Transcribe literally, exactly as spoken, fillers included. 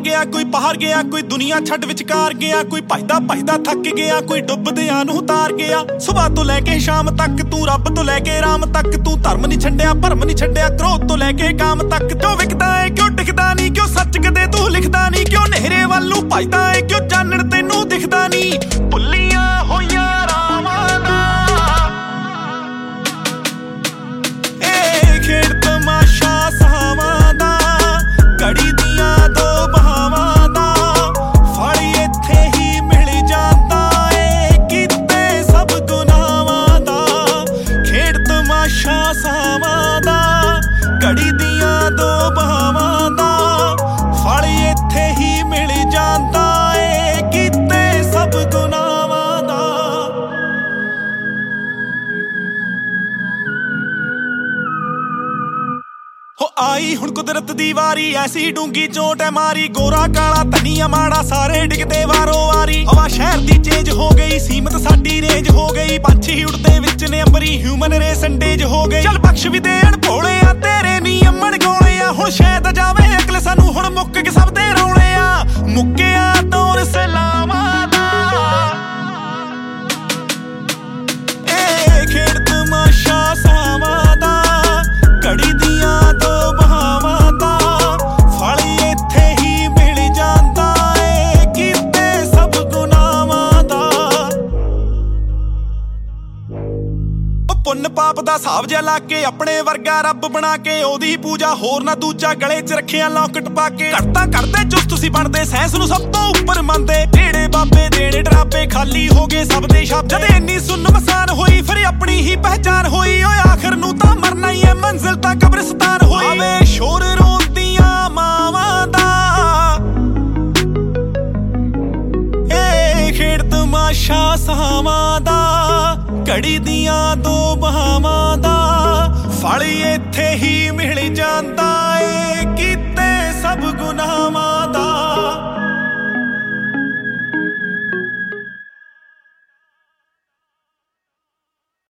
ਗਿਆ, ਕੋਈ ਬਾਹਰ ਗਿਆ, ਕੋਈ ਦੁਨੀਆ ਛੱਡ ਵਿਚਕਾਰ ਗਿਆ, ਕੋਈ ਭਜਦਾ ਭਜਦਾ ਥੱਕ ਗਿਆ, ਕੋਈ ਡੁੱਬਦਿਆਂ ਨੂੰ ਉਤਾਰ ਗਿਆ। ਸੁਬਾਹ ਤੋਂ ਲੈ ਕੇ ਸ਼ਾਮ ਤੱਕ ਤੂੰ ਰੱਬ ਤੋਂ ਲੈ ਕੇ ਰਾਮ ਤੱਕ ਤੂੰ ਧਰਮ ਨਹੀਂ ਛੱਡਿਆ, ਭਰਮ ਨਹੀਂ ਛੱਡਿਆ, ਕ੍ਰੋਧ ਤੋਂ ਲੈ ਕੇ ਕਾਮ ਤੱਕ। ਕਿਉਂ ਵਿਕਦਾ ਏ, ਕਿਉਂ ਟਿਕਦਾ ਨਹੀਂ, ਕਿਉਂ ਸੱਚ ਕਦੇ ਤੂੰ ਲਿਖਦਾ ਨਹੀਂ, ਕਿਉਂ ਨਹਿਰੇ ਵੱਲ ਨੂੰ ਭਜਦਾ ਏ, ਕਿਉਂ ਚਾਨਣ ਤੈਨੂੰ ਦਿਖਦਾ ਨਹੀਂ। ਭੁੱਲੀਆਂ ਹੋਈਆਂ ਰਾਵਾਂ ਦਾ ਇਹ ਖੇਡ ਤਮਾਸ਼ਾ ਸਾਵਾਂ ਦਾ, ਘੜੀ ਦੀਆਂ ਦੋ ਬਹਾਵਾਂ ਦਾ ਫਲ ਇੱਥੇ ਹੀ ਮਿਲ ਜਾਂਦਾ ਏ, ਕੀਤੇ ਸਭ ਗੁਨਾਹਾਂ ਦਾ। ਖੇਡ ਤਮਾਸ਼ਾ ਸਾਵਾਂ ਦਾ, ਘੜੀ ਦੀਆਂ ਦੋ ਬਹਾਵਾਂ ਦਾ ਫਲ ਇੱਥੇ ਹੀ ਮਿਲ ਜਾਂਦਾ ਏ, ਕੀਤੇ ਸਭ ਗੁਨਾਹਾਂ ਦਾ। ਹੋ ਆਈ ਹੁਣ ਕੁਦਰਤ ਦੀ ਵਾਰੀ, ਐਸੀ ਡੂੰਗੀ ਚੋਟ ਐ ਮਾਰੀ, ਗੋਰਾ ਕਾਲਾ ਧਨੀਆ ਮਾੜਾ ਸਾਰੇ ਡਿੱਗਦੇ ਵਾਰੋ ਵਾਰੀ। ਹਵਾ ਸ਼ਹਿਰ ਦੀ ਚੇਂਜ ਹੋ ਗਈ, ਸੀਮਤ ਸਾਡੀ ਰੇਂਜ ਹੋ ਗਈ, ਪੰਛੀ ਉੜਦੇ ਵਿੱਚ ਨੇ ਅੰਬਰੀ, ਹਿਊਮਨ ਰੇਸ ਅੰਡੇਜ ਹੋ ਗਈ। ਚੱਲ ਬਖਸ਼ ਵੀ ਦੇਣ ਭੋਲੇ ਆ ਤੇਰੇ ਨਿਯਮ ਅਣਗੌਲੇ ਆ, ਹੁਣ ਸ਼ਾਇਦ ਜਾਵੇ ਅਕਲ ਸਾਨੂੰ, ਹੁਣ ਮੁੱਕ ਕੇ ਸਭ ਦੇ ਰੌਲੇ ਆ। ਮੁੱਕਿਆ ਦੌਰ ਸਲਾਮਾਂ ਦਾ ਇਹ ਖੇਡ ਤਮਾਸ਼ਾ ਸਾਵਾਂ ਦਾ, ਘੜੀ ਦੀਆਂ ਦੋ ਬਹਾਵਾਂ ਦਾ ਫਲ ਇੱਥੇ ਹੀ ਮਿਲ ਜਾਂਦਾ ਏ, ਕੀਤੇ ਸਭ ਗੁਨਾਹਾਂ ਦਾ। ਉਹ ਪੁੰਨ ਪਾਪ ਦਾ ਹਿਸਾਬ ਜਿਹਾ ਲਾ ਕੇ, ਆਪਣੇ ਵਰਗਾ ਰੱਬ ਬਣਾ ਕੇ, ਉਹਦੀ ਪੂਜਾ ਹੋਰ ਨਾ ਦੂਜਾ, ਗਲੇ 'ਚ ਰੱਖਿਆ ਲੌਕਟ ਪਾ ਕੇ। ਘੜਤਾ ਕਰਦੇ ਚੁਸਤ ਤੁਸੀਂ ਬਣਦੇ, ਸਾਇੰਸ ਨੂੰ ਸਭ ਤੋਂ ਉੱਪਰ ਮੰਨਦੇ, ਢੇੜੇ ਬਾਬੇ ਦੇਣੇ ਡਰਾਬੇ, ਖਾਲੀ ਹੋ ਗਏ ਸਭ ਦੇ ਸ਼ਬਦ। ਜਦ ਇੰਨੀ ਸੁੰਨ ਮਸਾਨ ਹੋਈ, ਫਿਰ ਆਪਣੀ ਹੀ ਪਹਿਚਾਨ ਹੋਈ, ਓਏ ਆਖਰ ਨੂੰ ਤਾਂ ਮਰਨਾ ਹੀ ਐ, ਮੰਜ਼ਿਲ ਤਾਂ ਕਬਰਿਸਤਾਨ ਹੋਈ। ਆਵੇ ਸ਼ੋਰ ਰੋਂਦੀਆਂ ਮਾਵਾਂ ਦਾ ਇਹ ਖੇਡ ਤਮਾਸ਼ਾ ਸਾਵਾਂ ਦਾ, ਘੜੀ ਦੀਆਂ ਦੋ ਬਹਾਵਾਂ ਦਾ ਫਲ ਇੱਥੇ ਹੀ ਮਿਲ ਜਾਂਦਾ ਏ, ਕੀਤੇ